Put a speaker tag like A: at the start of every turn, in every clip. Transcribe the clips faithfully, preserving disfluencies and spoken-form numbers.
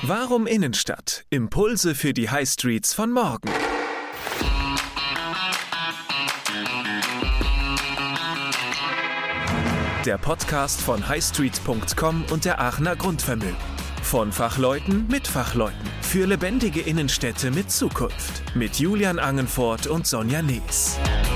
A: Warum Innenstadt? Impulse für die High Streets von morgen. Der Podcast von highstreet punkt com und der Aachener Grundvermögen. Von Fachleuten mit Fachleuten. Für lebendige Innenstädte mit Zukunft. Mit Julian Angenfort und Sonja Nees.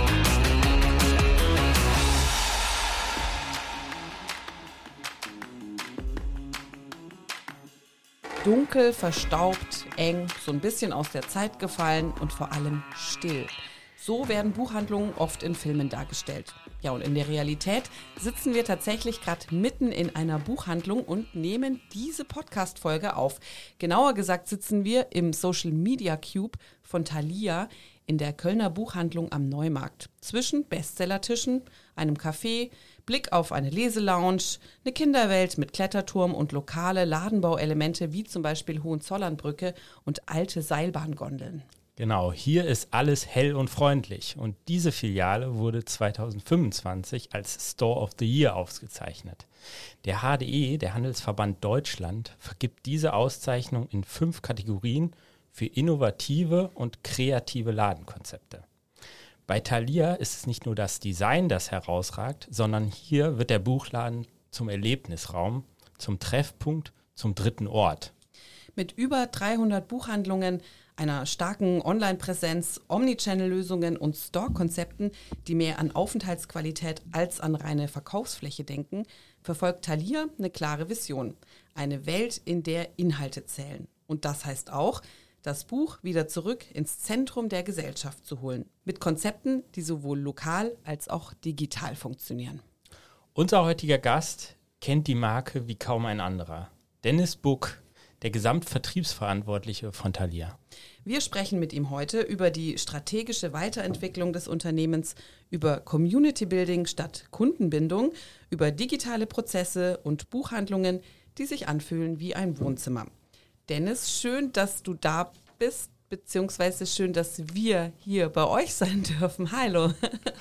B: Dunkel, verstaubt, eng, so ein bisschen aus der Zeit gefallen und vor allem still. So werden Buchhandlungen oft in Filmen dargestellt. Ja, und in der Realität sitzen wir tatsächlich gerade mitten in einer Buchhandlung und nehmen diese Podcast-Folge auf. Genauer gesagt sitzen wir im Social Media Cube von Thalia in der Kölner Buchhandlung am Neumarkt. Zwischen Bestsellertischen, einem Café, Blick auf eine Leselounge, eine Kinderwelt mit Kletterturm und lokale Ladenbauelemente wie zum Beispiel Hohenzollernbrücke und alte Seilbahngondeln.
C: Genau, hier ist alles hell und freundlich und diese Filiale wurde zweitausendfünfundzwanzig als Store of the Year ausgezeichnet. Der H D E, der Handelsverband Deutschland, vergibt diese Auszeichnung in fünf Kategorien für innovative und kreative Ladenkonzepte. Bei Thalia ist es nicht nur das Design, das herausragt, sondern hier wird der Buchladen zum Erlebnisraum, zum Treffpunkt, zum dritten Ort.
B: Mit über dreihundert Buchhandlungen, einer starken Online-Präsenz, Omnichannel-Lösungen und Store-Konzepten, die mehr an Aufenthaltsqualität als an reine Verkaufsfläche denken, verfolgt Thalia eine klare Vision. Eine Welt, in der Inhalte zählen. Und das heißt auch, das Buch wieder zurück ins Zentrum der Gesellschaft zu holen. Mit Konzepten, die sowohl lokal als auch digital funktionieren.
C: Unser heutiger Gast kennt die Marke wie kaum ein anderer. Dennis Buck, der Gesamtvertriebsverantwortliche von Thalia.
B: Wir sprechen mit ihm heute über die strategische Weiterentwicklung des Unternehmens, über Community Building statt Kundenbindung, über digitale Prozesse und Buchhandlungen, die sich anfühlen wie ein Wohnzimmer. Dennis, schön, dass du da bist, beziehungsweise schön, dass wir hier bei euch sein dürfen. Hallo.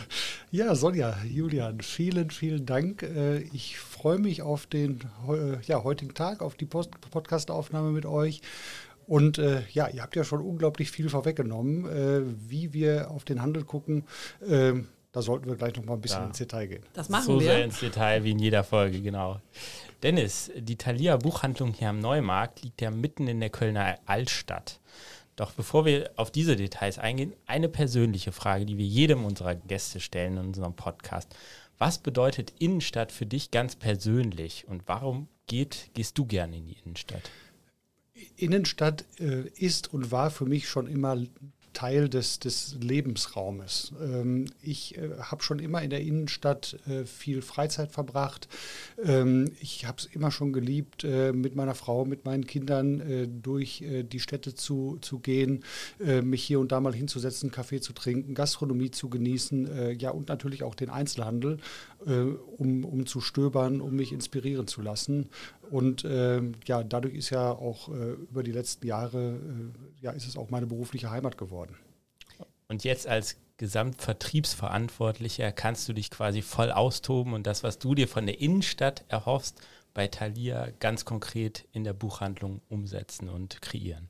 D: Ja, Sonja, Julian, vielen, vielen Dank. Ich freue mich auf den ja, heutigen Tag, auf die Podcast-Aufnahme mit euch. Und äh, ja, ihr habt ja schon unglaublich viel vorweggenommen, äh, wie wir auf den Handel gucken. Äh, da sollten wir gleich noch mal ein bisschen ja. ins Detail gehen.
B: Das machen
C: so
B: wir.
C: So sehr ins Detail wie in jeder Folge, genau. Dennis, die Thalia Buchhandlung hier am Neumarkt liegt ja mitten in der Kölner Altstadt. Doch bevor wir auf diese Details eingehen, eine persönliche Frage, die wir jedem unserer Gäste stellen in unserem Podcast. Was bedeutet Innenstadt für dich ganz persönlich und warum geht, gehst du gerne in die Innenstadt?
D: Innenstadt äh, ist und war für mich schon immer Teil des, des Lebensraumes. Ähm, ich äh, habe schon immer in der Innenstadt äh, viel Freizeit verbracht. Ähm, ich habe es immer schon geliebt, äh, mit meiner Frau, mit meinen Kindern äh, durch äh, die Städte zu, zu gehen, äh, mich hier und da mal hinzusetzen, Kaffee zu trinken, Gastronomie zu genießen, äh, ja und natürlich auch den Einzelhandel, äh, um, um zu stöbern, um mich inspirieren zu lassen. Und äh, ja, dadurch ist ja auch äh, über die letzten Jahre, äh, ja, ist es auch meine berufliche Heimat geworden.
C: Und jetzt als Gesamtvertriebsverantwortlicher kannst du dich quasi voll austoben und das, was du dir von der Innenstadt erhoffst, bei Thalia ganz konkret in der Buchhandlung umsetzen und kreieren.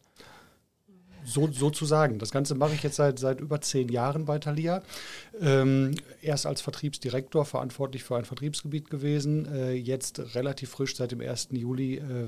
D: So, sozusagen. Das Ganze mache ich jetzt seit, seit über zehn Jahren bei Thalia. Ähm, erst als Vertriebsdirektor verantwortlich für ein Vertriebsgebiet gewesen, äh, jetzt relativ frisch seit dem ersten Juli äh,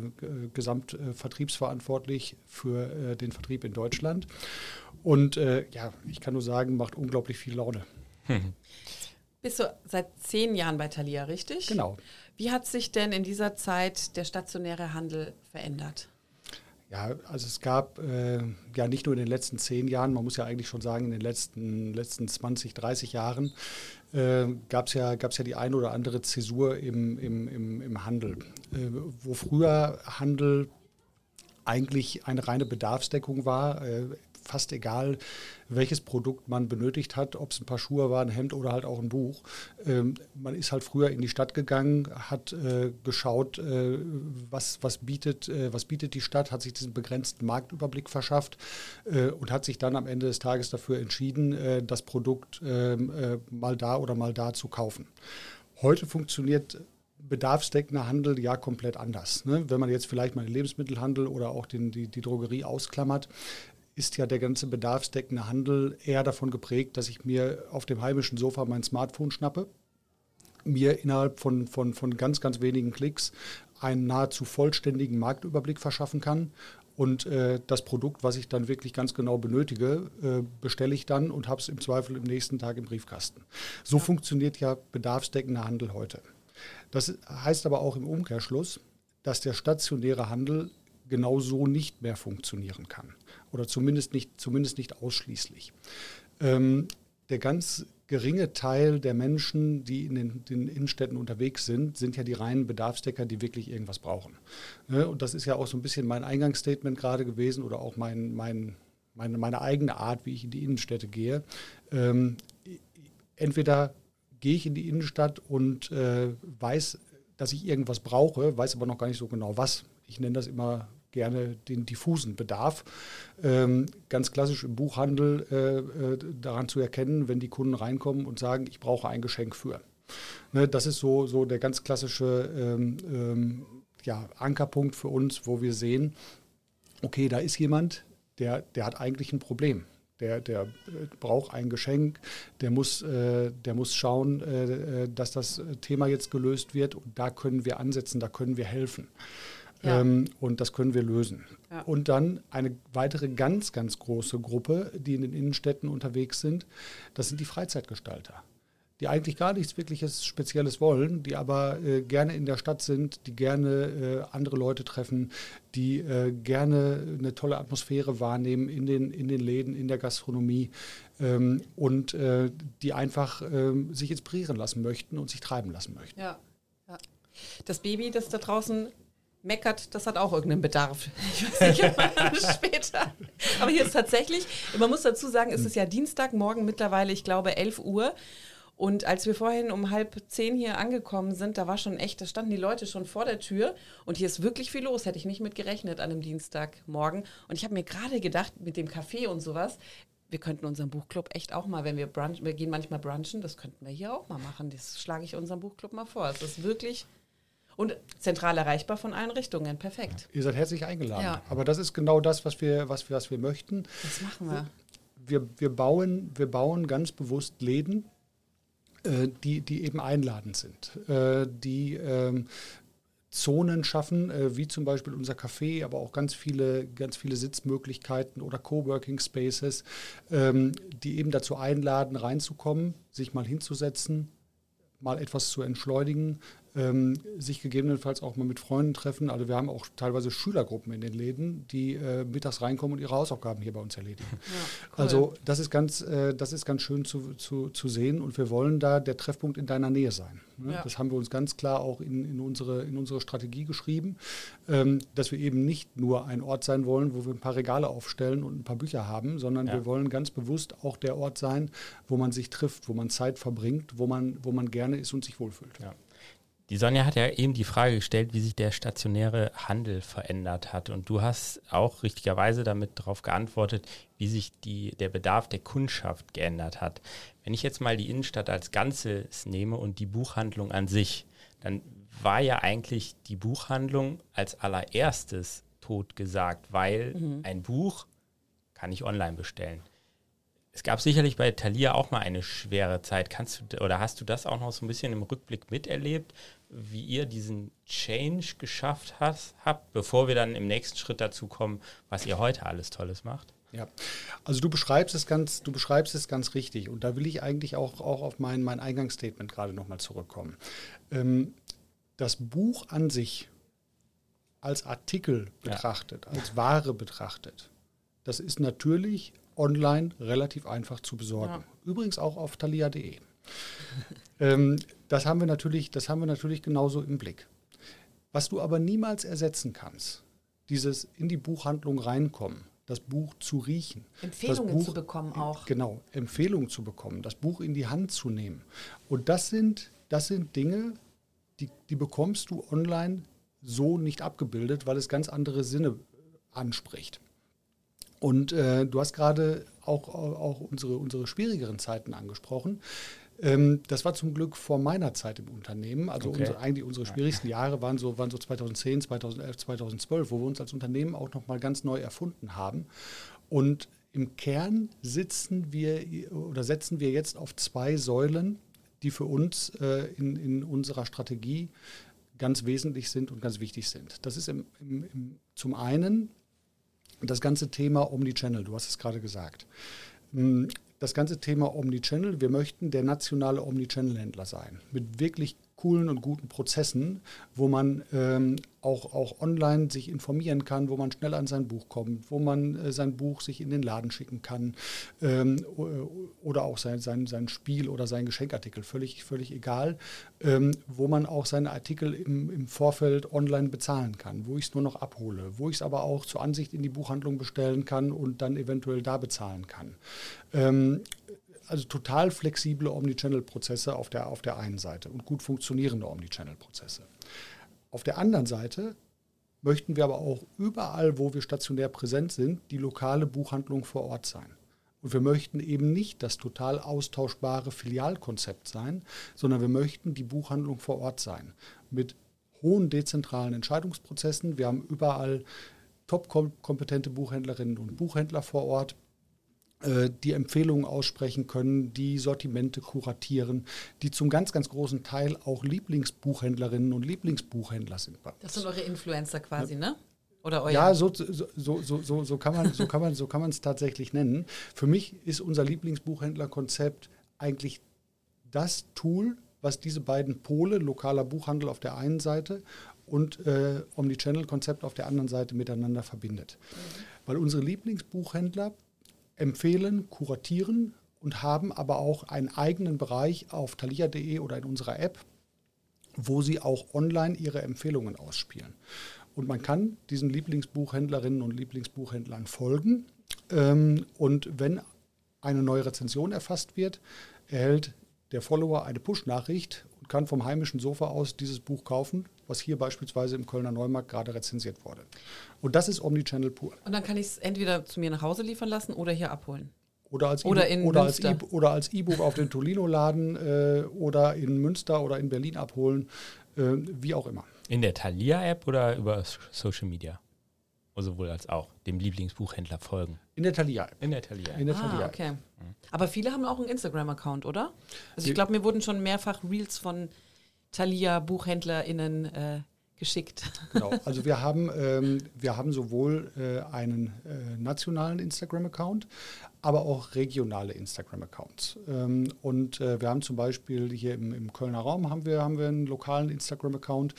D: Gesamtvertriebsverantwortlich äh, für äh, den Vertrieb in Deutschland. Und äh, ja, ich kann nur sagen, macht unglaublich viel Laune.
B: Hm. Bist du seit zehn Jahren bei Thalia, richtig?
D: Genau.
B: Wie hat sich denn in dieser Zeit der stationäre Handel verändert?
D: Ja, also es gab äh, ja nicht nur in den letzten zehn Jahren, man muss ja eigentlich schon sagen, in den letzten, letzten zwanzig, dreißig Jahren äh, gab es ja, gab's ja die ein oder andere Zäsur im, im, im, im Handel. Äh, wo früher Handel eigentlich eine reine Bedarfsdeckung war, äh, fast egal, welches Produkt man benötigt hat, ob es ein paar Schuhe war, ein Hemd oder halt auch ein Buch. Ähm, man ist halt früher in die Stadt gegangen, hat äh, geschaut, äh, was, was, bietet, äh, was bietet die Stadt, hat sich diesen begrenzten Marktüberblick verschafft äh, und hat sich dann am Ende des Tages dafür entschieden, äh, das Produkt äh, äh, mal da oder mal da zu kaufen. Heute funktioniert bedarfsdeckender Handel ja komplett anders. Ne? Wenn man jetzt vielleicht mal den Lebensmittelhandel oder auch den, die, die Drogerie ausklammert, ist ja der ganze bedarfsdeckende Handel eher davon geprägt, dass ich mir auf dem heimischen Sofa mein Smartphone schnappe, mir innerhalb von, von, von ganz, ganz wenigen Klicks einen nahezu vollständigen Marktüberblick verschaffen kann. Und äh, das Produkt, was ich dann wirklich ganz genau benötige, äh, bestelle ich dann und habe es im Zweifel im nächsten Tag im Briefkasten. So ja. funktioniert ja bedarfsdeckender Handel heute. Das heißt aber auch im Umkehrschluss, dass der stationäre Handel genau so nicht mehr funktionieren kann. Oder zumindest nicht, zumindest nicht ausschließlich. Ähm, der ganz geringe Teil der Menschen, die in den, den Innenstädten unterwegs sind, sind ja die reinen Bedarfsdecker, die wirklich irgendwas brauchen. Ne? Und das ist ja auch so ein bisschen mein Eingangsstatement gerade gewesen oder auch mein, mein, meine, meine eigene Art, wie ich in die Innenstädte gehe. Ähm, entweder gehe ich in die Innenstadt und äh, weiß, dass ich irgendwas brauche, weiß aber noch gar nicht so genau was. Ich nenne das immer gerne den diffusen Bedarf. Ähm, ganz klassisch im Buchhandel äh, äh, daran zu erkennen, wenn die Kunden reinkommen und sagen, ich brauche ein Geschenk für. Ne, das ist so, so der ganz klassische ähm, ähm, ja, Ankerpunkt für uns, wo wir sehen, okay, da ist jemand, der, der hat eigentlich ein Problem. Der, der braucht ein Geschenk, der muss, äh, der muss schauen, äh, dass das Thema jetzt gelöst wird und da können wir ansetzen, da können wir helfen. Ja. Ähm, und das können wir lösen. Ja. Und dann eine weitere ganz, ganz große Gruppe, die in den Innenstädten unterwegs sind, das sind die Freizeitgestalter, die eigentlich gar nichts wirkliches Spezielles wollen, die aber äh, gerne in der Stadt sind, die gerne äh, andere Leute treffen, die äh, gerne eine tolle Atmosphäre wahrnehmen in den, in den Läden, in der Gastronomie ähm, und äh, die einfach äh, sich inspirieren lassen möchten und sich treiben lassen möchten.
B: Ja. Ja. Das Baby, das da draußen meckert, das hat auch irgendeinen Bedarf. Ich weiß nicht, ob man später. Aber hier ist tatsächlich, man muss dazu sagen, es ist ja Dienstagmorgen mittlerweile, ich glaube, elf Uhr. Und als wir vorhin um halb zehn hier angekommen sind, da war schon echt, da standen die Leute schon vor der Tür. Und hier ist wirklich viel los, hätte ich nicht mit gerechnet an einem Dienstagmorgen. Und ich habe mir gerade gedacht, mit dem Kaffee und sowas, wir könnten unseren Buchclub echt auch mal, wenn wir brunchen, wir gehen manchmal brunchen, das könnten wir hier auch mal machen. Das schlage ich unserem Buchclub mal vor. Es ist wirklich... Und zentral erreichbar von allen Richtungen. Perfekt.
D: Ihr seid herzlich eingeladen.
B: Ja.
D: Aber das ist genau das, was wir, was wir, was wir möchten.
B: Das machen wir.
D: Wir, wir, bauen, wir bauen ganz bewusst Läden, äh, die, die eben einladend sind, äh, die ähm, Zonen schaffen, äh, wie zum Beispiel unser Café, aber auch ganz viele, ganz viele Sitzmöglichkeiten oder Coworking Spaces, ähm, die eben dazu einladen, reinzukommen, sich mal hinzusetzen, mal etwas zu entschleunigen, ähm, sich gegebenenfalls auch mal mit Freunden treffen. Also wir haben auch teilweise Schülergruppen in den Läden, die äh, mittags reinkommen und ihre Hausaufgaben hier bei uns erledigen. Ja, cool. Also das ist ganz, äh, das ist ganz schön zu, zu, zu sehen und wir wollen da der Treffpunkt in deiner Nähe sein. Ne? Ja. Das haben wir uns ganz klar auch in, in, unsere, in unsere Strategie geschrieben, ähm, dass wir eben nicht nur ein Ort sein wollen, wo wir ein paar Regale aufstellen und ein paar Bücher haben, sondern ja. wir wollen ganz bewusst auch der Ort sein, wo man sich trifft, wo man Zeit verbringt, wo man, wo man gerne ist und sich wohlfühlt.
C: Ja. Die Sonja hat ja eben die Frage gestellt, wie sich der stationäre Handel verändert hat. Und du hast auch richtigerweise damit darauf geantwortet, wie sich die, der Bedarf der Kundschaft geändert hat. Wenn ich jetzt mal die Innenstadt als Ganzes nehme und die Buchhandlung an sich, dann war ja eigentlich die Buchhandlung als allererstes totgesagt, weil mhm. ein Buch kann ich online bestellen. Es gab sicherlich bei Thalia auch mal eine schwere Zeit. Kannst du oder hast du das auch noch so ein bisschen im Rückblick miterlebt, wie ihr diesen Change geschafft hast, habt, bevor wir dann im nächsten Schritt dazu kommen, was ihr heute alles Tolles macht?
D: Ja, also du beschreibst es ganz, du beschreibst es ganz richtig. Und da will ich eigentlich auch, auch auf mein, mein Eingangsstatement gerade nochmal zurückkommen. Ähm, das Buch an sich als Artikel betrachtet, ja. als Ware betrachtet, das ist natürlich online relativ einfach zu besorgen. Ja. Übrigens auch auf thalia punkt de. ähm, das haben wir natürlich, das haben wir natürlich genauso im Blick. Was du aber niemals ersetzen kannst, dieses in die Buchhandlung reinkommen, das Buch zu riechen.
B: Empfehlungen
D: das Buch,
B: zu bekommen auch.
D: Genau, Empfehlungen zu bekommen, das Buch in die Hand zu nehmen. Und das sind, das sind Dinge, die, die bekommst du online so nicht abgebildet, weil es ganz andere Sinne anspricht. Und äh, du hast gerade auch, auch unsere, unsere schwierigeren Zeiten angesprochen. Ähm, das war zum Glück vor meiner Zeit im Unternehmen. Also
C: Okay.
D: unsere, eigentlich unsere schwierigsten Jahre waren so, waren so zweitausendzehn, zweitausendelf, zweitausendzwölf, wo wir uns als Unternehmen auch nochmal ganz neu erfunden haben. Und im Kern sitzen wir oder setzen wir jetzt auf zwei Säulen, die für uns äh, in, in unserer Strategie ganz wesentlich sind und ganz wichtig sind. Das ist im, im, im, zum einen das ganze Thema Omnichannel, du hast es gerade gesagt. Das ganze Thema Omnichannel, wir möchten der nationale Omnichannel-Händler sein, mit wirklich coolen und guten Prozessen, wo man ähm, auch, auch online sich informieren kann, wo man schnell an sein Buch kommt, wo man äh, sein Buch sich in den Laden schicken kann ähm, oder auch sein, sein, sein Spiel oder sein Geschenkartikel, völlig, völlig egal, ähm, wo man auch seine Artikel im, im Vorfeld online bezahlen kann, wo ich es nur noch abhole, wo ich es aber auch zur Ansicht in die Buchhandlung bestellen kann und dann eventuell da bezahlen kann. Ähm, Also total flexible Omnichannel-Prozesse auf der, auf der einen Seite und gut funktionierende Omnichannel-Prozesse. Auf der anderen Seite möchten wir aber auch überall, wo wir stationär präsent sind, die lokale Buchhandlung vor Ort sein. Und wir möchten eben nicht das total austauschbare Filialkonzept sein, sondern wir möchten die Buchhandlung vor Ort sein. Mit hohen dezentralen Entscheidungsprozessen. Wir haben überall top-kompetente Buchhändlerinnen und Buchhändler vor Ort, die Empfehlungen aussprechen können, die Sortimente kuratieren, die zum ganz, ganz großen Teil auch Lieblingsbuchhändlerinnen und Lieblingsbuchhändler sind bei uns.
B: Das sind eure Influencer quasi, ne? Oder euer?
D: Ja, so, so, so, so, so kann man so kann man, so kann man es tatsächlich nennen. Für mich ist unser Lieblingsbuchhändlerkonzept eigentlich das Tool, was diese beiden Pole, lokaler Buchhandel auf der einen Seite und äh, Omnichannel-Konzept auf der anderen Seite miteinander verbindet. Mhm. Weil unsere Lieblingsbuchhändler empfehlen, kuratieren und haben aber auch einen eigenen Bereich auf thalia punkt de oder in unserer App, wo sie auch online ihre Empfehlungen ausspielen. Und man kann diesen Lieblingsbuchhändlerinnen und Lieblingsbuchhändlern folgen. Ähm, und wenn eine neue Rezension erfasst wird, erhält der Follower eine Push-Nachricht und kann vom heimischen Sofa aus dieses Buch kaufen, was hier beispielsweise im Kölner Neumarkt gerade rezensiert wurde. Und das ist Omnichannel pur.
B: Und dann kann ich es entweder zu mir nach Hause liefern lassen oder hier abholen.
D: Oder als
B: oder
D: E-Book,
B: in
D: oder als
B: Münster.
D: E- oder als E-Book auf den Tolino-Laden äh, oder in Münster oder in Berlin abholen, äh, wie auch immer.
C: In der Thalia-App oder über Social Media? Oder sowohl als auch dem Lieblingsbuchhändler folgen?
D: In der Thalia-App.
C: In der Thalia-App.
D: In der
B: Ah,
D: Thalia-App.
B: okay. Aber viele haben auch einen Instagram-Account, oder? Also ich glaube, mir wurden schon mehrfach Reels von Thalia-BuchhändlerInnen äh, geschickt.
D: Genau, also wir haben, ähm, wir haben sowohl äh, einen äh, nationalen Instagram-Account, aber auch regionale Instagram-Accounts. Ähm, und äh, wir haben zum Beispiel hier im, im Kölner Raum haben wir, haben wir einen lokalen Instagram-Account,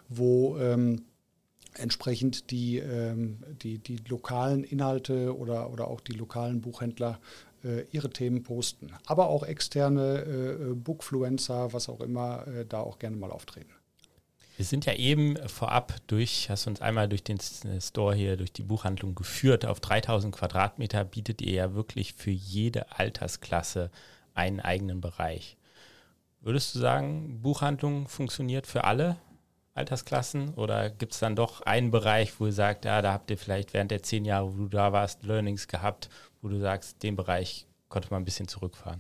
D: wo ähm, entsprechend die, ähm, die, die lokalen Inhalte oder, oder auch die lokalen Buchhändler äh, ihre Themen posten. Aber auch externe äh, Bookfluencer, was auch immer, äh, da auch gerne mal auftreten.
C: Wir sind ja eben vorab durch, hast uns einmal durch den Store hier, durch die Buchhandlung geführt. Auf dreitausend Quadratmeter bietet ihr ja wirklich für jede Altersklasse einen eigenen Bereich. Würdest du sagen, Buchhandlung funktioniert für alle Altersklassen oder gibt es dann doch einen Bereich, wo ihr sagt, ja, da habt ihr vielleicht während der zehn Jahre, wo du da warst, Learnings gehabt, wo du sagst, den Bereich konnte man ein bisschen zurückfahren?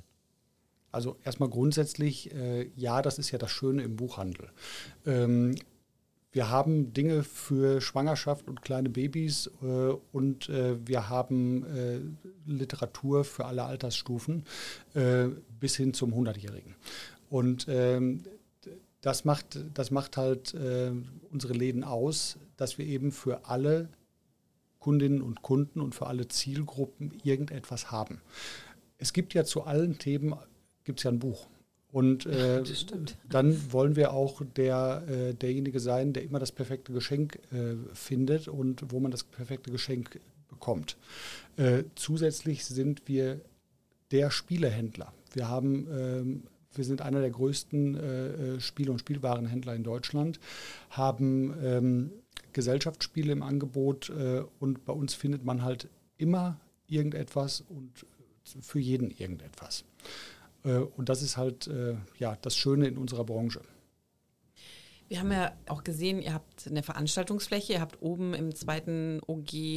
D: Also erstmal grundsätzlich, äh, ja, das ist ja das Schöne im Buchhandel. Ähm, wir haben Dinge für Schwangerschaft und kleine Babys äh, und äh, wir haben äh, Literatur für alle Altersstufen äh, bis hin zum hundertjährigen. Und ähm, das macht, das macht halt äh, unsere Läden aus, dass wir eben für alle Kundinnen und Kunden und für alle Zielgruppen irgendetwas haben. Es gibt ja zu allen Themen gibt es ja ein Buch. Und äh, dann wollen wir auch der, äh, derjenige sein, der immer das perfekte Geschenk äh, findet und wo man das perfekte Geschenk bekommt. Äh, zusätzlich sind wir der Spielehändler. Wir haben, ähm, wir sind einer der größten äh, Spiele- und Spielwarenhändler in Deutschland, haben ähm, Gesellschaftsspiele im Angebot äh, und bei uns findet man halt immer irgendetwas und für jeden irgendetwas. Und das ist halt äh, ja, das Schöne in unserer Branche.
B: Wir haben ja auch gesehen, ihr habt eine Veranstaltungsfläche, ihr habt oben im zweiten O G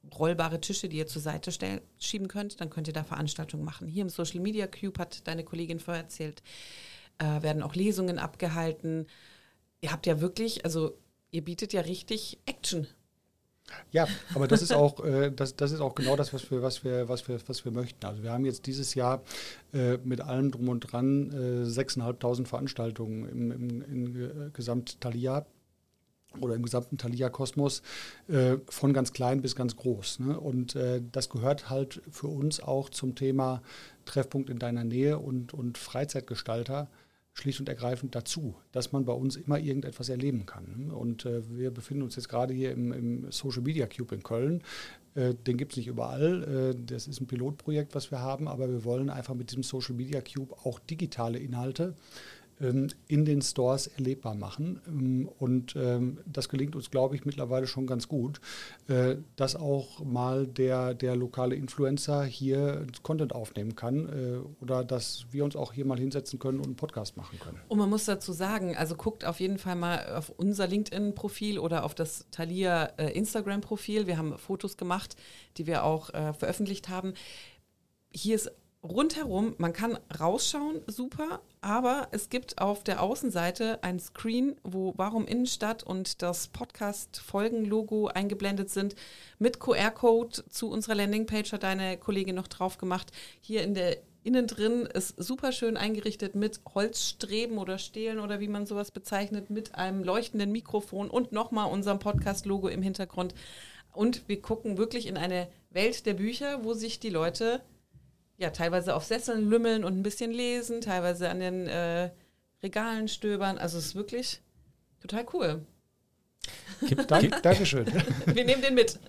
B: rollbare Tische, die ihr zur Seite stell- schieben könnt. Dann könnt ihr da Veranstaltungen machen. Hier im Social Media Cube, hat deine Kollegin vorher erzählt, äh, werden auch Lesungen abgehalten. Ihr habt ja wirklich, also ihr bietet ja richtig Action.
D: Ja, aber das ist auch, äh, das, das ist auch genau das, was wir, was wir, was wir, was wir möchten. Also wir haben jetzt dieses Jahr äh, mit allem drum und dran äh, sechstausendfünfhundert Veranstaltungen im, im, im Gesamt Thalia oder im gesamten Thalia-Kosmos, äh, von ganz klein bis ganz groß. Ne? Und äh, das gehört halt für uns auch zum Thema Treffpunkt in deiner Nähe und, und Freizeitgestalter schlicht und ergreifend dazu, dass man bei uns immer irgendetwas erleben kann. Und äh, wir befinden uns jetzt gerade hier im, im Social Media Cube in Köln. Äh, den gibt es nicht überall. Äh, das ist ein Pilotprojekt, was wir haben, aber wir wollen einfach mit diesem Social Media Cube auch digitale Inhalte in den Stores erlebbar machen. Und ähm, das gelingt uns, glaube ich, mittlerweile schon ganz gut, äh, dass auch mal der, der lokale Influencer hier Content aufnehmen kann äh, oder dass wir uns auch hier mal hinsetzen können und einen Podcast machen können.
B: Und man muss dazu sagen, also guckt auf jeden Fall mal auf unser LinkedIn-Profil oder auf das Thalia äh, Instagram-Profil. Wir haben Fotos gemacht, die wir auch äh, veröffentlicht haben. Hier ist rundherum, man kann rausschauen, super, aber es gibt auf der Außenseite ein Screen, wo Warum Innenstadt und das Podcast-Folgen-Logo eingeblendet sind. Mit Q R-Code zu unserer Landingpage hat deine Kollegin noch drauf gemacht. Hier in der Innen drin ist super schön eingerichtet mit Holzstreben oder Stelen oder wie man sowas bezeichnet, mit einem leuchtenden Mikrofon und nochmal unserem Podcast-Logo im Hintergrund. Und wir gucken wirklich in eine Welt der Bücher, wo sich die Leute ja teilweise auf Sesseln lümmeln und ein bisschen lesen, teilweise an den äh, Regalen stöbern. Also es ist wirklich total cool.
C: Gibt,
D: Dank, Dankeschön.
B: Wir nehmen den mit.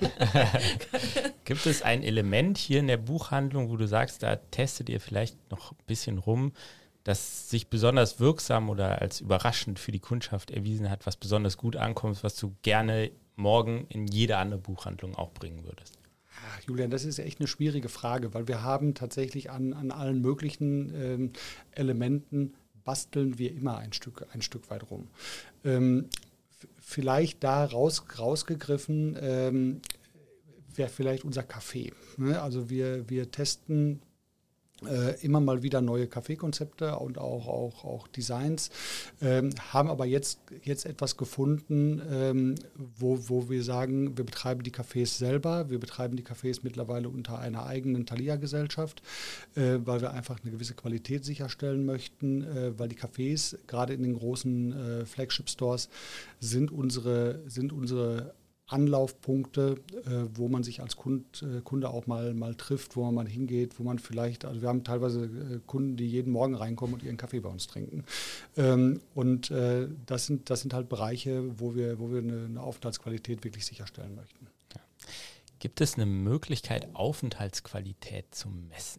C: Gibt es ein Element hier in der Buchhandlung, wo du sagst, da testet ihr vielleicht noch ein bisschen rum, das sich besonders wirksam oder als überraschend für die Kundschaft erwiesen hat, was besonders gut ankommt, was du gerne morgen in jede andere Buchhandlung auch bringen würdest?
D: Ach, Julian, das ist echt eine schwierige Frage, weil wir haben tatsächlich an, an allen möglichen ähm, Elementen basteln wir immer ein Stück, ein Stück weit rum. Ähm, f- vielleicht da raus, rausgegriffen ähm, wäre vielleicht unser Kaffee. Ne? Also wir, wir testen Äh, immer mal wieder neue Kaffeekonzepte und auch, auch, auch Designs, ähm, haben aber jetzt, jetzt etwas gefunden, ähm, wo, wo wir sagen, wir betreiben die Cafés selber, wir betreiben die Cafés mittlerweile unter einer eigenen Thalia-Gesellschaft, äh, weil wir einfach eine gewisse Qualität sicherstellen möchten, äh, weil die Cafés, gerade in den großen äh, Flagship-Stores, sind unsere, sind unsere Anlaufpunkte, äh, wo man sich als Kund, äh, Kunde auch mal, mal trifft, wo man mal hingeht, wo man vielleicht, also wir haben teilweise äh, Kunden, die jeden Morgen reinkommen und ihren Kaffee bei uns trinken. Ähm, und äh, das sind, das sind halt Bereiche, wo wir, wo wir eine, eine Aufenthaltsqualität wirklich sicherstellen möchten.
C: Ja. Gibt es eine Möglichkeit, Aufenthaltsqualität zu messen?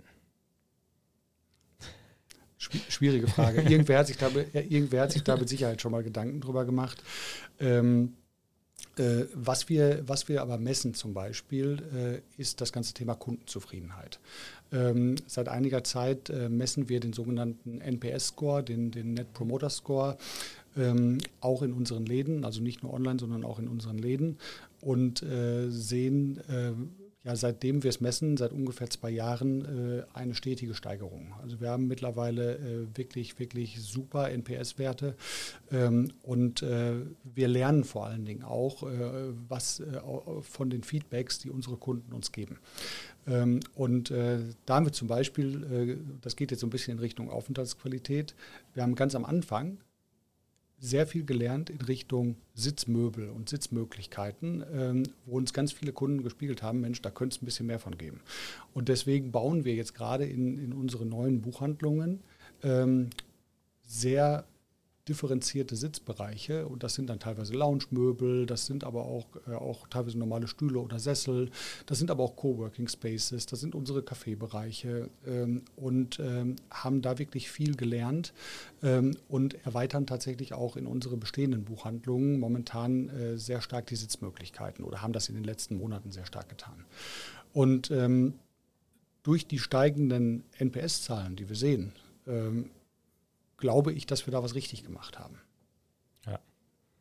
D: Schwierige Frage. Irgendwer hat sich da, irgendwer hat sich da mit Sicherheit schon mal Gedanken drüber gemacht. Ähm, Äh, was wir, was wir aber messen zum Beispiel, äh, ist das ganze Thema Kundenzufriedenheit. Ähm, seit einiger Zeit äh, messen wir den sogenannten N P S-Score, den, den Net Promoter Score, ähm, auch in unseren Läden, also nicht nur online, sondern auch in unseren Läden und äh, sehen, äh, ja, seitdem wir es messen, seit ungefähr zwei Jahren, äh, eine stetige Steigerung. Also wir haben mittlerweile äh, wirklich, wirklich super N P S-Werte ähm, und äh, wir lernen vor allen Dingen auch äh, was äh, von den Feedbacks, die unsere Kunden uns geben. Ähm, und äh, da haben wir zum Beispiel, äh, das geht jetzt so ein bisschen in Richtung Aufenthaltsqualität, wir haben ganz am Anfang sehr viel gelernt in Richtung Sitzmöbel und Sitzmöglichkeiten, ähm, wo uns ganz viele Kunden gespiegelt haben, Mensch, da könnte es ein bisschen mehr von geben. Und deswegen bauen wir jetzt gerade in, in unsere neuen Buchhandlungen ähm, sehr differenzierte Sitzbereiche und das sind dann teilweise Lounge-Möbel, das sind aber auch, äh, auch teilweise normale Stühle oder Sessel, das sind aber auch Coworking Spaces, das sind unsere Kaffeebereiche ähm, und ähm, haben da wirklich viel gelernt ähm, und erweitern tatsächlich auch in unsere bestehenden Buchhandlungen momentan äh, sehr stark die Sitzmöglichkeiten oder haben das in den letzten Monaten sehr stark getan. Und ähm, durch die steigenden N P S-Zahlen, die wir sehen, ähm, glaube ich, dass wir da was richtig gemacht haben.
C: Ja.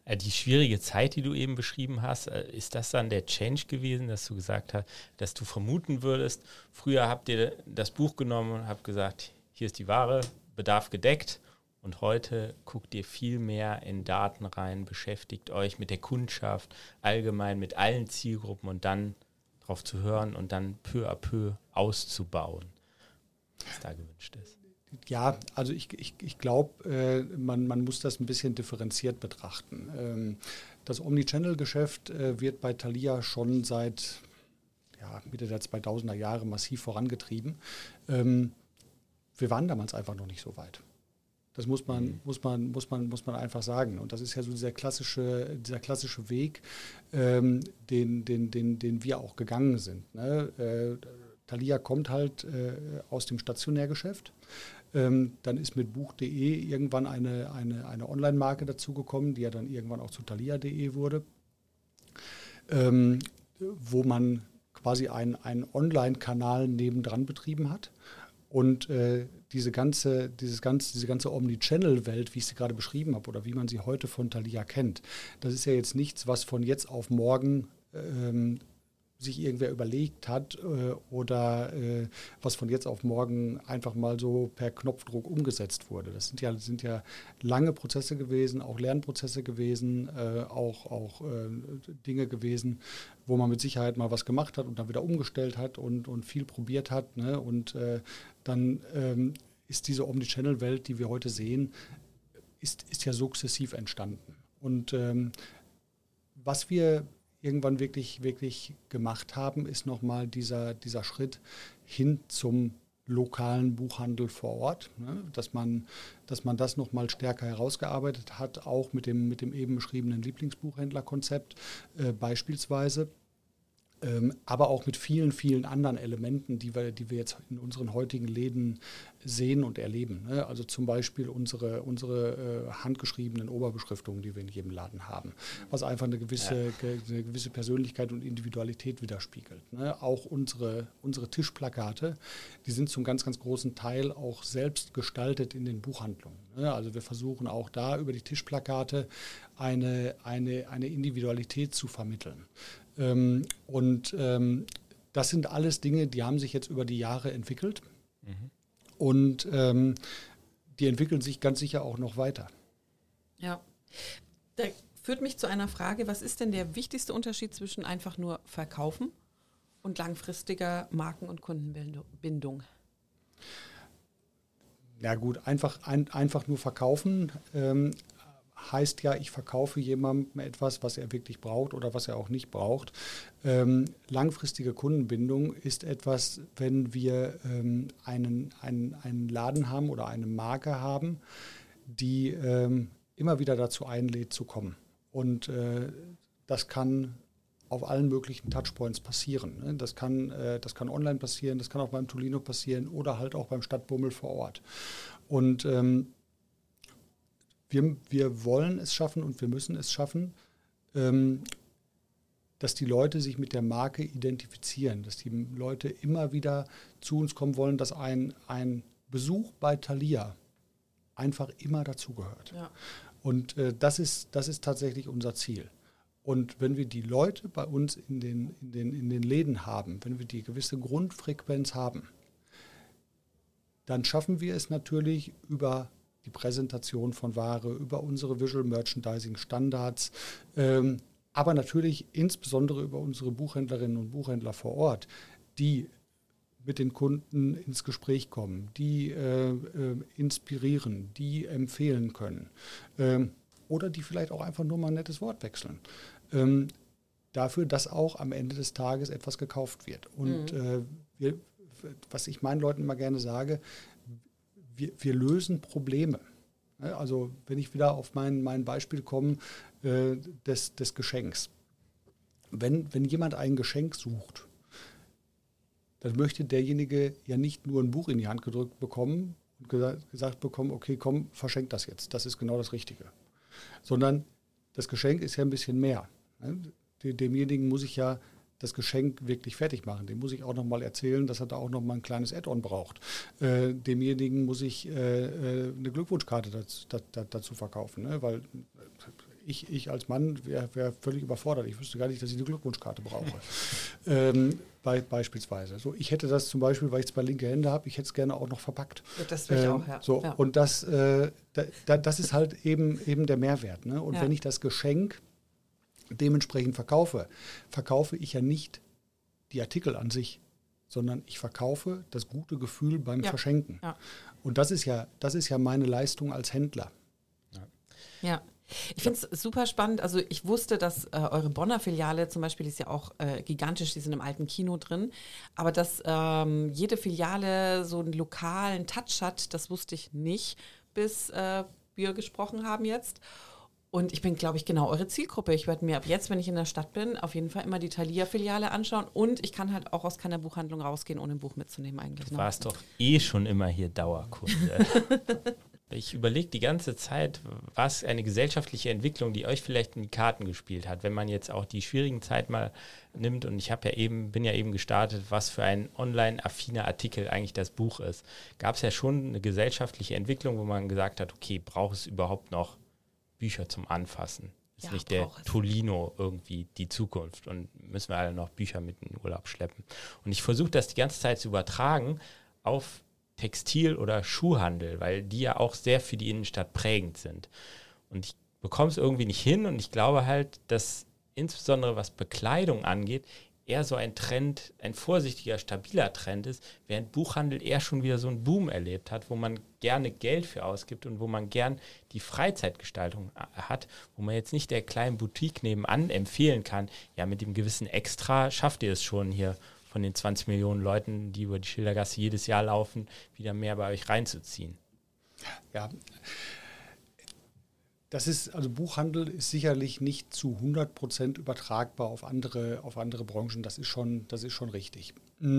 C: Die schwierige Zeit, die du eben beschrieben hast, ist das dann der Change gewesen, dass du gesagt hast, dass du vermuten würdest, früher habt ihr das Buch genommen und habt gesagt, hier ist die Ware, Bedarf gedeckt, und heute guckt ihr viel mehr in Daten rein, beschäftigt euch mit der Kundschaft, allgemein mit allen Zielgruppen und dann drauf zu hören und dann peu à peu auszubauen, was da gewünscht ist.
D: Ja, also ich, ich, ich glaube, äh, man, man muss das ein bisschen differenziert betrachten. Ähm, das Omnichannel-Geschäft äh, wird bei Thalia schon seit ja, Mitte der zweitausender Jahre massiv vorangetrieben. Ähm, wir waren damals einfach noch nicht so weit. Das muss man, mhm. muss man, muss man, muss man einfach sagen. Und das ist ja so dieser klassische, dieser klassische Weg, ähm, den, den, den, den wir auch gegangen sind. Ne? Äh, Thalia kommt halt äh, aus dem Stationärgeschäft. Ähm, dann ist mit Buch punkt de irgendwann eine, eine, eine Online-Marke dazugekommen, die ja dann irgendwann auch zu thalia punkt de wurde, ähm, wo man quasi einen, einen Online-Kanal nebendran betrieben hat. Und äh, diese ganze, dieses ganze, diese ganze Omnichannel-Welt, wie ich sie gerade beschrieben habe oder wie man sie heute von Thalia kennt, das ist ja jetzt nichts, was von jetzt auf morgen ähm, sich irgendwer überlegt hat äh, oder äh, was von jetzt auf morgen einfach mal so per Knopfdruck umgesetzt wurde. Das sind ja, sind ja lange Prozesse gewesen, auch Lernprozesse gewesen, äh, auch, auch äh, Dinge gewesen, wo man mit Sicherheit mal was gemacht hat und dann wieder umgestellt hat und, und viel probiert hat. Ne? Und äh, dann ähm, ist diese Omnichannel-Welt, die wir heute sehen, ist, ist ja sukzessiv entstanden. Und ähm, was wir irgendwann wirklich, wirklich gemacht haben, ist nochmal dieser, dieser Schritt hin zum lokalen Buchhandel vor Ort, ne? dass man, dass man das nochmal stärker herausgearbeitet hat, auch mit dem, mit dem eben beschriebenen Lieblingsbuchhändlerkonzept äh, beispielsweise. Ähm, aber auch mit vielen, vielen anderen Elementen, die wir, die wir jetzt in unseren heutigen Läden sehen und erleben. Ne? Also zum Beispiel unsere, unsere äh, handgeschriebenen Oberbeschriftungen, die wir in jedem Laden haben, was einfach eine gewisse, ja. ge, eine gewisse Persönlichkeit und Individualität widerspiegelt. Ne? Auch unsere, unsere Tischplakate, die sind zum ganz, ganz großen Teil auch selbst gestaltet in den Buchhandlungen. Ne? Also wir versuchen auch da über die Tischplakate eine, eine, eine Individualität zu vermitteln. Ähm, und ähm, das sind alles Dinge, die haben sich jetzt über die Jahre entwickelt mhm. und ähm, die entwickeln sich ganz sicher auch noch weiter.
B: Ja, da führt mich zu einer Frage, was ist denn der wichtigste Unterschied zwischen einfach nur Verkaufen und langfristiger Marken- und Kundenbindung?
D: Ja gut, einfach, ein, einfach nur verkaufen ähm, heißt ja, ich verkaufe jemandem etwas, was er wirklich braucht oder was er auch nicht braucht. Ähm, langfristige Kundenbindung ist etwas, wenn wir ähm, einen, einen, einen Laden haben oder eine Marke haben, die ähm, immer wieder dazu einlädt zu kommen. Und äh, das kann auf allen möglichen Touchpoints passieren. Ne? Das kann, äh, das kann online passieren, das kann auch beim Tolino passieren oder halt auch beim Stadtbummel vor Ort. Und ähm, Wir, wir wollen es schaffen und wir müssen es schaffen, ähm, dass die Leute sich mit der Marke identifizieren, dass die Leute immer wieder zu uns kommen wollen, dass ein, ein Besuch bei Thalia einfach immer dazugehört. Ja. Und äh, das ist, das ist tatsächlich unser Ziel. Und wenn wir die Leute bei uns in den, in den, in den Läden haben, wenn wir die gewisse Grundfrequenz haben, dann schaffen wir es natürlich über die Präsentation von Ware, über unsere Visual Merchandising Standards, ähm, aber natürlich insbesondere über unsere Buchhändlerinnen und Buchhändler vor Ort, die mit den Kunden ins Gespräch kommen, die äh, äh, inspirieren, die empfehlen können ähm, oder die vielleicht auch einfach nur mal ein nettes Wort wechseln. Ähm, dafür, dass auch am Ende des Tages etwas gekauft wird. Und mhm. äh, wir, was ich meinen Leuten immer gerne sage, Wir, wir lösen Probleme. Also wenn ich wieder auf mein, mein Beispiel komme äh, des, des Geschenks. Wenn, wenn jemand ein Geschenk sucht, dann möchte derjenige ja nicht nur ein Buch in die Hand gedrückt bekommen und gesagt, gesagt bekommen, okay, komm, verschenk das jetzt. Das ist genau das Richtige. Sondern das Geschenk ist ja ein bisschen mehr. Demjenigen muss ich ja das Geschenk wirklich fertig machen. Dem muss ich auch nochmal erzählen, dass er da auch nochmal ein kleines Add-on braucht. Äh, demjenigen muss ich äh, eine Glückwunschkarte dazu, da, dazu verkaufen, ne? Weil ich, ich als Mann wäre wär völlig überfordert. Ich wüsste gar nicht, dass ich eine Glückwunschkarte brauche. ähm, bei, beispielsweise. So, ich hätte das zum Beispiel, weil ich zwei linke Hände habe, ich hätte es gerne auch noch verpackt.
B: Ja, das will ich
D: ähm,
B: auch, ja.
D: So,
B: ja.
D: Und das, äh, da, da, das ist halt eben, eben der Mehrwert. Ne? Und
B: ja.
D: wenn ich das Geschenk dementsprechend verkaufe, verkaufe ich ja nicht die Artikel an sich, sondern ich verkaufe das gute Gefühl beim
B: ja.
D: Verschenken.
B: Ja.
D: Und das ist ja, das ist ja meine Leistung als Händler.
B: Ja. ja. Ich finde es super spannend. Also ich wusste, dass äh, eure Bonner Filiale zum Beispiel ist ja auch äh, gigantisch, die sind im alten Kino drin. Aber dass ähm, jede Filiale so einen lokalen Touch hat, das wusste ich nicht, bis äh, wir gesprochen haben jetzt. Und ich bin, glaube ich, genau eure Zielgruppe. Ich werde mir ab jetzt, wenn ich in der Stadt bin, auf jeden Fall immer die Thalia-Filiale anschauen. Und ich kann halt auch aus keiner Buchhandlung rausgehen, ohne ein Buch mitzunehmen eigentlich.
C: Du warst doch eh schon immer hier Dauerkunde. Ich überlege die ganze Zeit, was eine gesellschaftliche Entwicklung, die euch vielleicht in die Karten gespielt hat, wenn man jetzt auch die schwierigen Zeit mal nimmt. Und ich habe ja eben, bin ja eben gestartet, was für ein online-affiner Artikel eigentlich das Buch ist. Gab es ja schon eine gesellschaftliche Entwicklung, wo man gesagt hat, okay, braucht es überhaupt noch Bücher zum Anfassen? Ist
B: ja,
C: nicht der Tolino irgendwie die Zukunft und müssen wir alle noch Bücher mit in den Urlaub schleppen? Und ich versuche das die ganze Zeit zu übertragen auf Textil- oder Schuhhandel, weil die ja auch sehr für die Innenstadt prägend sind. Und ich bekomme es irgendwie nicht hin und ich glaube halt, dass insbesondere was Bekleidung angeht, eher so ein Trend, ein vorsichtiger, stabiler Trend ist, während Buchhandel eher schon wieder so einen Boom erlebt hat, wo man gerne Geld für ausgibt und wo man gern die Freizeitgestaltung hat, wo man jetzt nicht der kleinen Boutique nebenan empfehlen kann, ja, mit dem gewissen Extra schafft ihr es schon hier von den zwanzig Millionen Leuten, die über die Schildergasse jedes Jahr laufen, wieder mehr bei euch reinzuziehen.
D: Ja, das ist, also Buchhandel ist sicherlich nicht zu hundert Prozent übertragbar auf andere, auf andere Branchen, das ist schon, das ist schon richtig.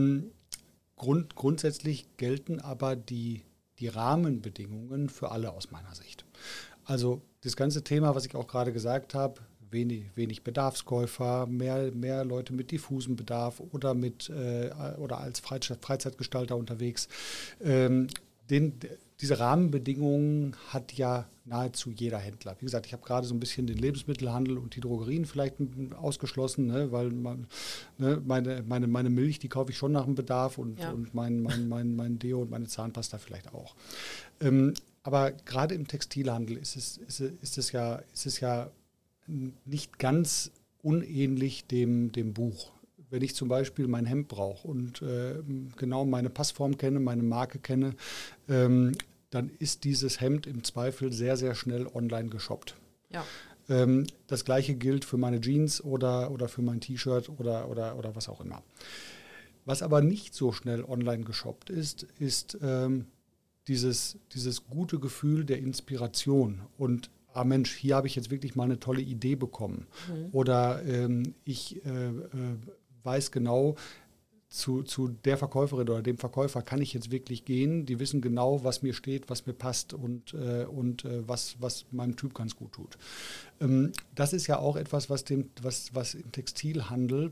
D: Grund, grundsätzlich gelten aber die, die Rahmenbedingungen für alle aus meiner Sicht. Also das ganze Thema, was ich auch gerade gesagt habe, Wenig, wenig Bedarfskäufer, mehr, mehr Leute mit diffusem Bedarf oder, mit, äh, oder als Freizeitgestalter unterwegs. Ähm, den, diese Rahmenbedingungen hat ja nahezu jeder Händler. Wie gesagt, ich habe gerade so ein bisschen den Lebensmittelhandel und die Drogerien vielleicht ausgeschlossen, ne, weil man, ne, meine, meine, meine Milch, die kaufe ich schon nach dem Bedarf und, ja. und mein, mein, mein, mein Deo und meine Zahnpasta vielleicht auch. Ähm, aber gerade im Textilhandel ist es, ist, ist es ja, ist es ja nicht ganz unähnlich dem, dem Buch. Wenn ich zum Beispiel mein Hemd brauche und äh, genau meine Passform kenne, meine Marke kenne, ähm, dann ist dieses Hemd im Zweifel sehr, sehr schnell online geshoppt.
B: Ja.
D: Ähm, das gleiche gilt für meine Jeans oder, oder für mein T-Shirt oder, oder, oder was auch immer. Was aber nicht so schnell online geshoppt ist, ist ähm, dieses, dieses gute Gefühl der Inspiration und ah Mensch, hier habe ich jetzt wirklich mal eine tolle Idee bekommen. Mhm. Oder ähm, ich äh, äh, weiß genau, zu, zu der Verkäuferin oder dem Verkäufer kann ich jetzt wirklich gehen. Die wissen genau, was mir steht, was mir passt und, äh, und äh, was, was meinem Typ ganz gut tut. Ähm, das ist ja auch etwas, was, dem, was, was im Textilhandel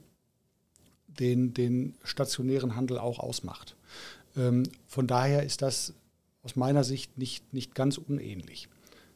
D: den, den stationären Handel auch ausmacht. Ähm, von daher ist das aus meiner Sicht nicht, nicht ganz unähnlich.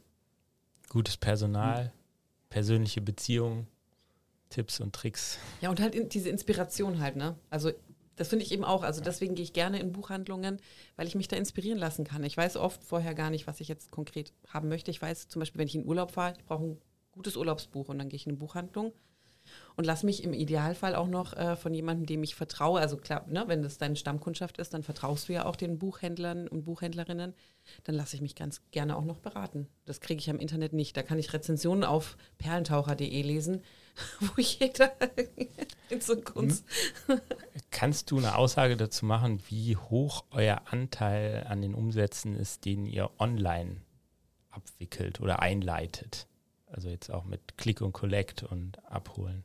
C: Gutes Personal, persönliche Beziehungen, Tipps und Tricks.
B: Ja, und halt in, diese Inspiration halt, ne? Also das finde ich eben auch. Also deswegen gehe ich gerne in Buchhandlungen, weil ich mich da inspirieren lassen kann. Ich weiß oft vorher gar nicht, was ich jetzt konkret haben möchte. Ich weiß zum Beispiel, wenn ich in Urlaub fahre, ich brauche ein gutes Urlaubsbuch und dann gehe ich in eine Buchhandlung und lass mich im Idealfall auch noch äh, von jemandem, dem ich vertraue, also klar, ne, wenn das deine Stammkundschaft ist, dann vertraust du ja auch den Buchhändlern und Buchhändlerinnen, dann lasse ich mich ganz gerne auch noch beraten. Das kriege ich am Internet nicht. Da kann ich Rezensionen auf perlentaucher punkt de lesen, wo jeder in so Kunst...
C: Kannst du eine Aussage dazu machen, wie hoch euer Anteil an den Umsätzen ist, den ihr online abwickelt oder einleitet? Also jetzt auch mit Click und Collect und Abholen.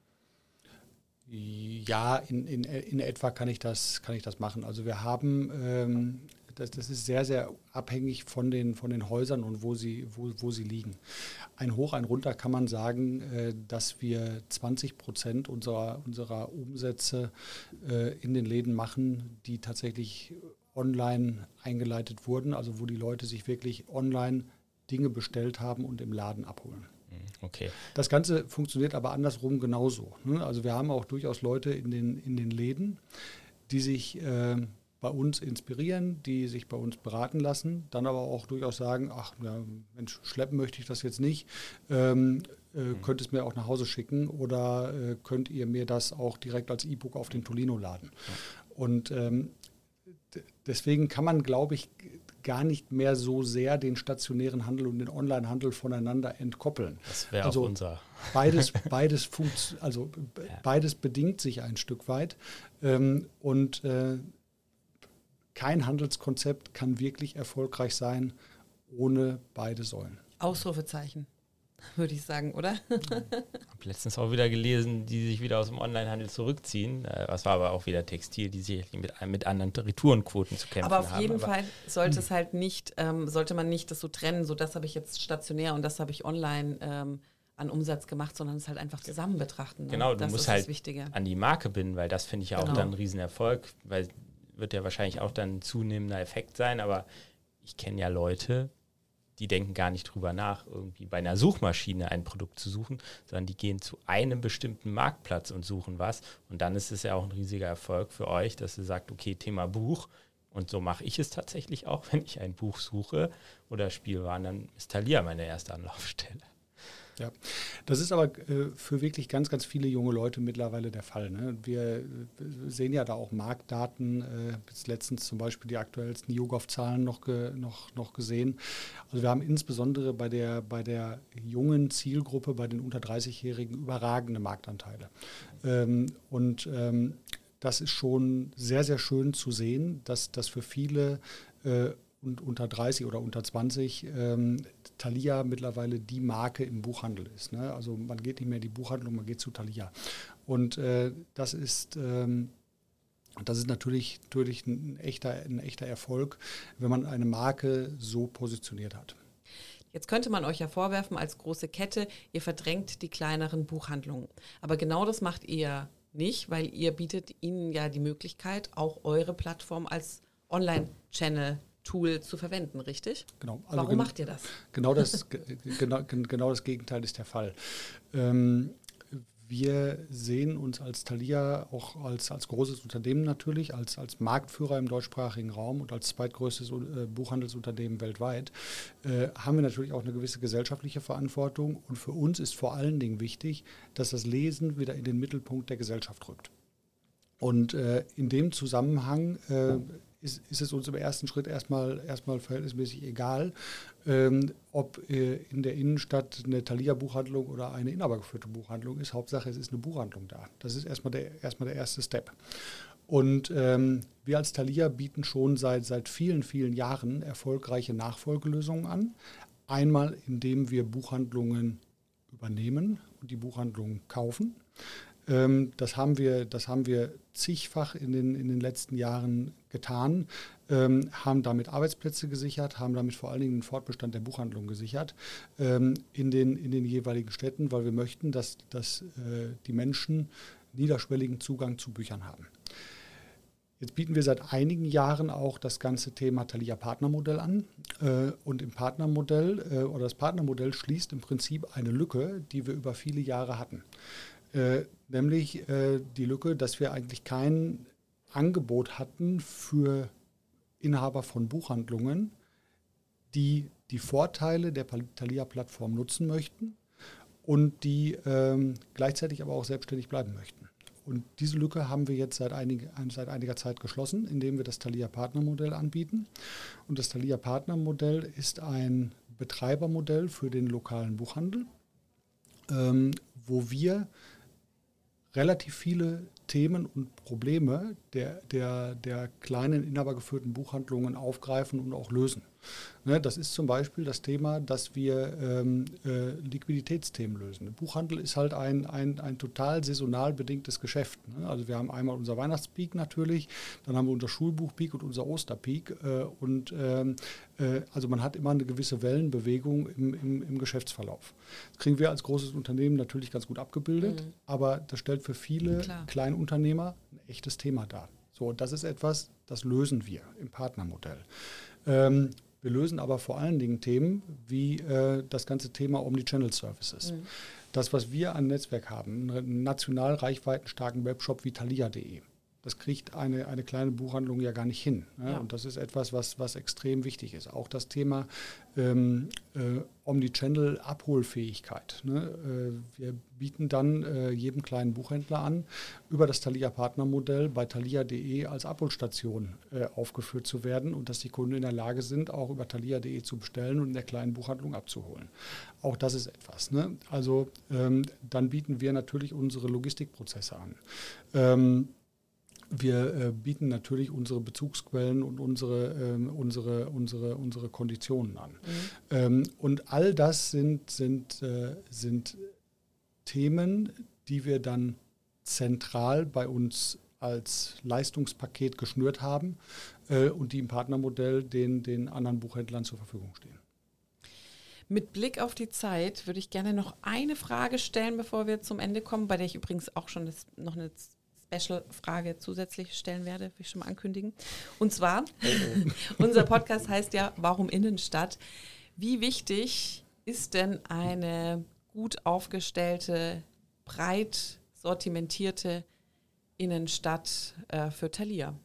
D: Ja, in, in, in etwa kann ich das, kann ich das machen. Also wir haben, ähm, das, das ist sehr, sehr abhängig von den, von den Häusern und wo sie, wo, wo sie liegen. Ein Hoch, ein Runter kann man sagen, äh, dass wir zwanzig Prozent unserer, unserer Umsätze äh, in den Läden machen, die tatsächlich online eingeleitet wurden, also wo die Leute sich wirklich online Dinge bestellt haben und im Laden abholen.
C: Okay. okay.
D: Das Ganze funktioniert aber andersrum genauso. Ne? Also wir haben auch durchaus Leute in den, in den Läden, die sich äh, bei uns inspirieren, die sich bei uns beraten lassen, dann aber auch durchaus sagen, ach ja, Mensch, schleppen möchte ich das jetzt nicht, ähm, äh, mhm. könnt es mir auch nach Hause schicken oder äh, könnt ihr mir das auch direkt als E-Book auf den Tolino laden. Ja. Und ähm, d- deswegen kann man, glaube ich, gar nicht mehr so sehr den stationären Handel und den Onlinehandel voneinander entkoppeln.
C: Das wäre
D: also
C: auch unser.
D: Beides, beides, funkt, also b-
C: Ja.
D: beides bedingt sich ein Stück weit ähm, und äh, kein Handelskonzept kann wirklich erfolgreich sein ohne beide Säulen.
B: Ausrufezeichen, würde ich sagen, oder?
C: Ich habe letztens auch wieder gelesen, die sich wieder aus dem Onlinehandel zurückziehen. Das war aber auch wieder Textil, die sich mit, mit anderen Retourenquoten zu kämpfen haben.
B: Aber auf jeden
C: aber
B: Fall sollte es halt nicht, ähm, sollte man nicht das so trennen, so das habe ich jetzt stationär und das habe ich online ähm, an Umsatz gemacht, sondern es halt einfach zusammen betrachten. Ne?
C: Genau, du
B: das
C: musst
B: ist
C: halt
B: das Wichtige.
C: an die Marke binden, weil das finde ich ja auch
B: Genau.
C: dann ein Riesenerfolg, weil wird ja wahrscheinlich auch dann ein zunehmender Effekt sein, aber ich kenne ja Leute, die denken gar nicht drüber nach, irgendwie bei einer Suchmaschine ein Produkt zu suchen, sondern die gehen zu einem bestimmten Marktplatz und suchen was und dann ist es ja auch ein riesiger Erfolg für euch, dass ihr sagt, okay, Thema Buch und so mache ich es tatsächlich auch, wenn ich ein Buch suche oder Spielwaren, dann ist Thalia meine erste Anlaufstelle.
D: Ja, das ist aber äh, für wirklich ganz, ganz viele junge Leute mittlerweile der Fall. Ne? Wir äh, sehen ja da auch Marktdaten, äh, bis letztens zum Beispiel die aktuellsten YouGov-Zahlen noch, ge, noch, noch gesehen. Also wir haben insbesondere bei der, bei der jungen Zielgruppe, bei den unter dreißig-Jährigen überragende Marktanteile. Ähm, und ähm, das ist schon sehr, sehr schön zu sehen, dass das für viele äh, und unter dreißig oder unter zwanzig ähm, Thalia mittlerweile die Marke im Buchhandel ist. Ne? Also man geht nicht mehr in die Buchhandlung, man geht zu Thalia. Und äh, das ist ähm, das ist natürlich, natürlich ein, echter, ein echter Erfolg, wenn man eine Marke so positioniert hat.
B: Jetzt könnte man euch ja vorwerfen, als große Kette, ihr verdrängt die kleineren Buchhandlungen. Aber genau das macht ihr nicht, weil ihr bietet ihnen ja die Möglichkeit, auch eure Plattform als Online-Channel Tool zu verwenden, richtig?
D: Genau. Also
B: Warum
D: gen-
B: macht ihr das?
D: Genau das, genau, genau das Gegenteil ist der Fall. Ähm, wir sehen uns als Thalia auch als, als großes Unternehmen natürlich, als, als Marktführer im deutschsprachigen Raum und als zweitgrößtes äh, Buchhandelsunternehmen weltweit, äh, haben wir natürlich auch eine gewisse gesellschaftliche Verantwortung. Und für uns ist vor allen Dingen wichtig, dass das Lesen wieder in den Mittelpunkt der Gesellschaft rückt. Und äh, in dem Zusammenhang äh, Ist, ist es uns im ersten Schritt erstmal, erstmal verhältnismäßig egal, ähm, ob äh, in der Innenstadt eine Thalia-Buchhandlung oder eine inhabergeführte Buchhandlung ist. Hauptsache, es ist eine Buchhandlung da. Das ist erstmal der, erstmal der erste Step. Und ähm, wir als Thalia bieten schon seit, seit vielen, vielen Jahren erfolgreiche Nachfolgelösungen an. Einmal, indem wir Buchhandlungen übernehmen und die Buchhandlungen kaufen. Ähm, das haben wir, das haben wir zigfach in den, in den letzten Jahren getan, ähm, haben damit Arbeitsplätze gesichert, haben damit vor allen Dingen den Fortbestand der Buchhandlung gesichert ähm, in, den, in den jeweiligen Städten, weil wir möchten, dass, dass äh, die Menschen niederschwelligen Zugang zu Büchern haben. Jetzt bieten wir seit einigen Jahren auch das ganze Thema Thalia Partnermodell an. Äh, und im Partnermodell äh, oder das Partnermodell schließt im Prinzip eine Lücke, die wir über viele Jahre hatten. Äh, nämlich äh, die Lücke, dass wir eigentlich kein Angebot hatten für Inhaber von Buchhandlungen, die die Vorteile der Thalia-Plattform nutzen möchten und die ähm, gleichzeitig aber auch selbstständig bleiben möchten. Und diese Lücke haben wir jetzt seit, einig, seit einiger Zeit geschlossen, indem wir das Thalia-Partnermodell anbieten. Und das Thalia-Partnermodell ist ein Betreibermodell für den lokalen Buchhandel, ähm, wo wir relativ viele Themen und Probleme der, der, der kleinen inhabergeführten Buchhandlungen aufgreifen und auch lösen. Ne, das ist zum Beispiel das Thema, dass wir ähm, äh, Liquiditätsthemen lösen. Der Buchhandel ist halt ein, ein, ein total saisonal bedingtes Geschäft. Ne? Also wir haben einmal unser Weihnachtspeak natürlich, dann haben wir unser Schulbuchpeak und unser Osterpeak. Äh, und ähm, äh, also man hat immer eine gewisse Wellenbewegung im, im, im Geschäftsverlauf. Das kriegen wir als großes Unternehmen natürlich ganz gut abgebildet, mhm. aber das stellt für viele
B: Klar.
D: Kleinunternehmer ein echtes Thema dar. So, das ist etwas, das lösen wir im Partnermodell. Ähm, Wir lösen aber vor allen Dingen Themen wie äh, das ganze Thema Omnichannel Services. Mhm. Das, was wir an Netzwerk haben, einen national reichweitenstarken Webshop wie thalia punkt de. Das kriegt eine, eine kleine Buchhandlung ja gar nicht hin. Ne? Ja. Und das ist etwas, was, was extrem wichtig ist. Auch das Thema ähm, äh, Omnichannel-Abholfähigkeit. Ne? Äh, wir bieten dann äh, jedem kleinen Buchhändler an, über das Thalia-Partnermodell bei thalia punkt de als Abholstation äh, aufgeführt zu werden und dass die Kunden in der Lage sind, auch über thalia punkt de zu bestellen und in der kleinen Buchhandlung abzuholen. Auch das ist etwas. Ne? Also ähm, dann bieten wir natürlich unsere Logistikprozesse an. Ähm, Wir äh, bieten natürlich unsere Bezugsquellen und unsere, ähm, unsere, unsere, unsere Konditionen an. Mhm. Ähm, und all das sind, sind, äh, sind Themen, die wir dann zentral bei uns als Leistungspaket geschnürt haben äh, und die im Partnermodell den, den anderen Buchhändlern zur Verfügung stehen.
B: Mit Blick auf die Zeit würde ich gerne noch eine Frage stellen, bevor wir zum Ende kommen, bei der ich übrigens auch schon das, noch eine Special-Frage zusätzlich stellen werde, will ich schon mal ankündigen. Und zwar, unser Podcast heißt ja, warum Innenstadt? Wie wichtig ist denn eine gut aufgestellte, breit sortimentierte Innenstadt äh, für Thalia?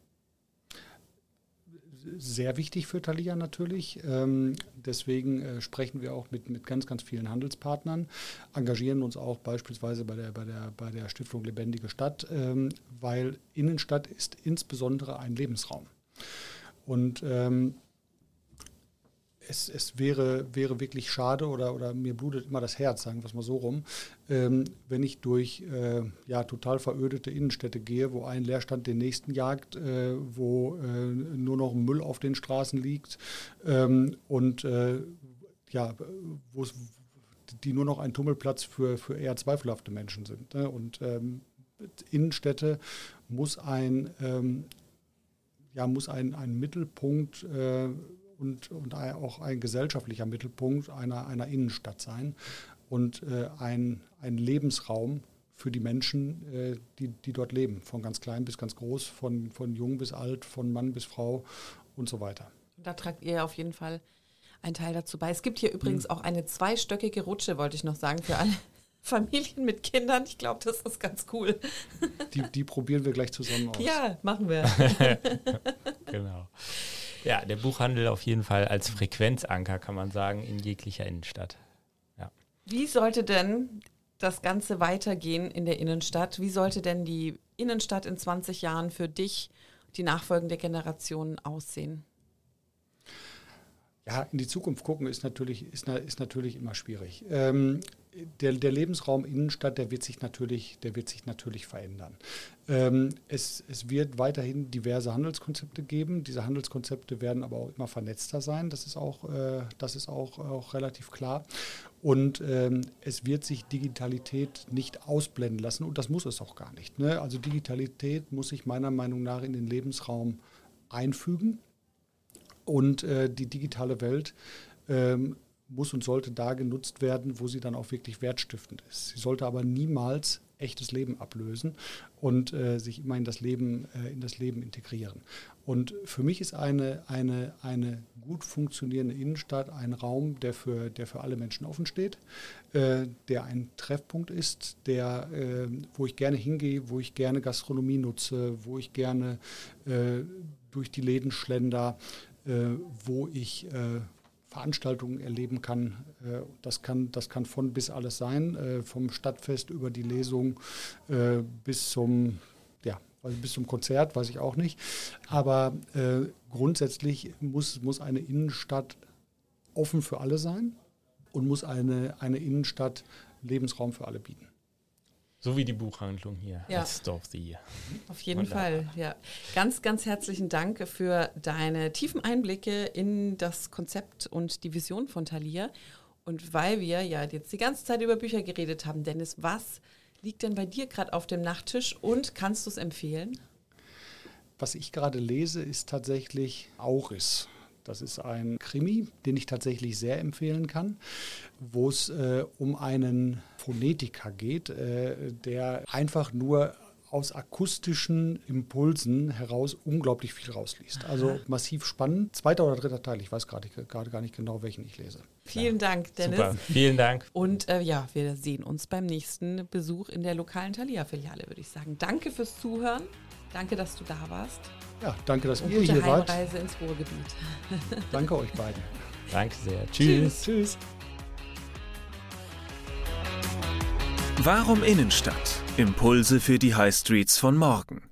D: Sehr wichtig für Thalia natürlich. Ähm, deswegen äh, sprechen wir auch mit, mit ganz, ganz vielen Handelspartnern, engagieren uns auch beispielsweise bei der, bei der, bei der Stiftung Lebendige Stadt, ähm, weil Innenstadt ist insbesondere ein Lebensraum. Und ähm, es, es wäre, wäre wirklich schade oder, oder mir blutet immer das Herz, sagen wir es mal so rum, ähm, wenn ich durch äh, ja, total verödete Innenstädte gehe, wo ein Leerstand den nächsten jagt, äh, wo äh, nur noch Müll auf den Straßen liegt ähm, und äh, ja, wo es die nur noch ein Tummelplatz für, für eher zweifelhafte Menschen sind. Ne? Und ähm, Innenstädte muss ein, ähm, ja, muss ein, ein Mittelpunkt äh, und, und auch ein gesellschaftlicher Mittelpunkt einer, einer Innenstadt sein und äh, ein, ein Lebensraum für die Menschen, äh, die, die dort leben, von ganz klein bis ganz groß, von, von jung bis alt, von Mann bis Frau und so weiter.
B: Da tragt ihr auf jeden Fall einen Teil dazu bei. Es gibt hier übrigens hm. auch eine zweistöckige Rutsche, wollte ich noch sagen, für alle Familien mit Kindern. Ich glaube, das ist ganz cool.
D: Die, die probieren wir gleich zusammen aus.
B: Ja, machen wir.
C: Genau. Ja, der Buchhandel auf jeden Fall als Frequenzanker, kann man sagen, in jeglicher Innenstadt. Ja.
B: Wie sollte denn das Ganze weitergehen in der Innenstadt? Wie sollte denn die Innenstadt in zwanzig Jahren für dich, die nachfolgende Generation, aussehen?
D: Ja, in die Zukunft gucken ist natürlich, ist, ist natürlich immer schwierig. Ähm, der, der Lebensraum Innenstadt, der wird sich natürlich, der wird sich natürlich verändern. Ähm, es, es wird weiterhin diverse Handelskonzepte geben. Diese Handelskonzepte werden aber auch immer vernetzter sein. Das ist auch, äh, das ist auch, auch relativ klar. Und ähm, es wird sich Digitalität nicht ausblenden lassen und das muss es auch gar nicht. Ne? Also Digitalität muss sich meiner Meinung nach in den Lebensraum einfügen. Und äh, die digitale Welt ähm, muss und sollte da genutzt werden, wo sie dann auch wirklich wertstiftend ist. Sie sollte aber niemals echtes Leben ablösen und äh, sich immer in das Leben, äh, in das Leben integrieren. Und für mich ist eine, eine, eine gut funktionierende Innenstadt ein Raum, der für, der für alle Menschen offen steht, äh, der ein Treffpunkt ist, der, äh, wo ich gerne hingehe, wo ich gerne Gastronomie nutze, wo ich gerne äh, durch die Läden schlender, Äh, wo ich äh, Veranstaltungen erleben kann. Äh, das kann. Das kann von bis alles sein, äh, vom Stadtfest über die Lesung äh, bis zum, ja, also bis zum Konzert, weiß ich auch nicht. Aber äh, grundsätzlich muss, muss eine Innenstadt offen für alle sein und muss eine, eine Innenstadt Lebensraum für alle bieten.
C: So wie die Buchhandlung hier
B: ja.
C: als Store of the Year.
B: Auf jeden Fall, ja. Ganz, ganz herzlichen Dank für deine tiefen Einblicke in das Konzept und die Vision von Thalia. Und weil wir ja jetzt die ganze Zeit über Bücher geredet haben, Dennis, was liegt denn bei dir gerade auf dem Nachttisch und kannst du es empfehlen?
D: Was ich gerade lese, ist tatsächlich Auris. Das ist ein Krimi, den ich tatsächlich sehr empfehlen kann, wo es äh, um einen Phonetiker geht, äh, der einfach nur aus akustischen Impulsen heraus unglaublich viel rausliest. Also massiv spannend. Zweiter oder dritter Teil, ich weiß gerade gerade gar nicht genau, welchen ich lese.
B: Vielen Dank, Dennis.
C: Super, vielen Dank.
B: Und äh, ja, wir sehen uns beim nächsten Besuch in der lokalen Thalia-Filiale, würde ich sagen. Danke fürs Zuhören. Danke, dass du da warst.
D: Ja, danke, dass
B: Und
D: ihr
B: gute
D: hier wart.
B: Heimreise ins Ruhrgebiet.
D: Danke euch beiden.
C: Danke sehr. Tschüss.
D: Tschüss.
A: Warum Innenstadt? Impulse für die High Streets von morgen.